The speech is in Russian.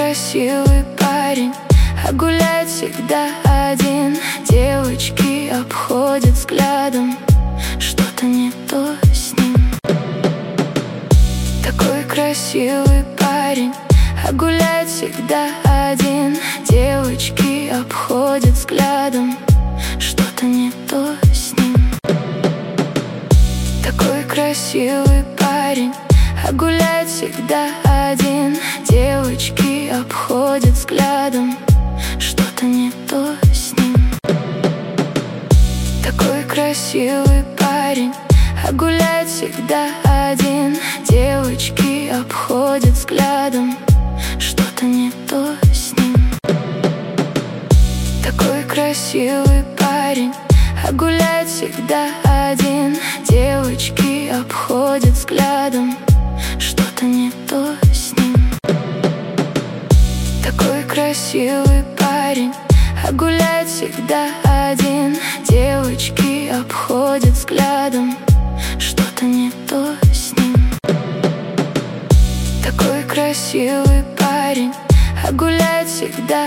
красивый парень, а гуляет всегда один. Девочки обходят взглядом, что-то не то с ним. Такой красивый парень, а гуляет всегда один. Девочки обходят взглядом, что-то не то с ним. Такой красивый парень, а гуляет всегда один. Девочки обходят взглядом, что-то не то с ним. Такой красивый парень, а гуляет всегда один. Девочки обходят взглядом, что-то не то с ним. Такой красивый парень, а гуляет всегда один. Девочки обходят взглядом, что-то не то с ним. Такой красивый парень, а гуляет всегда один. Девочки обходят взглядом, что-то не то с ним. Такой красивый парень, а гуляет всегда